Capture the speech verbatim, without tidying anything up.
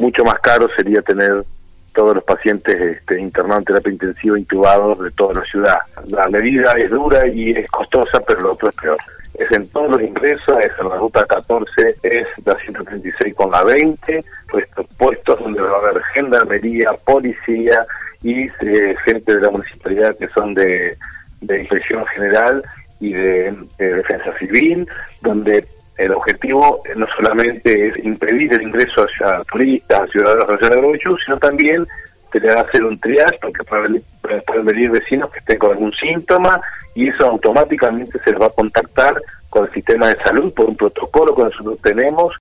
mucho más caro sería tener todos los pacientes este, internados en terapia intensiva intubados de toda la ciudad. La medida es dura y es costosa, pero lo otro es peor. Es en todos los ingresos, es en la ruta catorce, es la ciento treinta y seis con la veinte, puestos, puestos donde va a haber gendarmería, policía y eh, gente de la municipalidad que son de, de inspección general y de, de defensa civil, donde el objetivo no solamente es impedir el ingreso a turistas, a ciudadanos de la ciudad de Gualeguaychú, sino también se le va a hacer un triage, porque pueden, pueden venir vecinos que estén con algún síntoma, y eso automáticamente se les va a contactar con el sistema de salud por un protocolo que nosotros tenemos.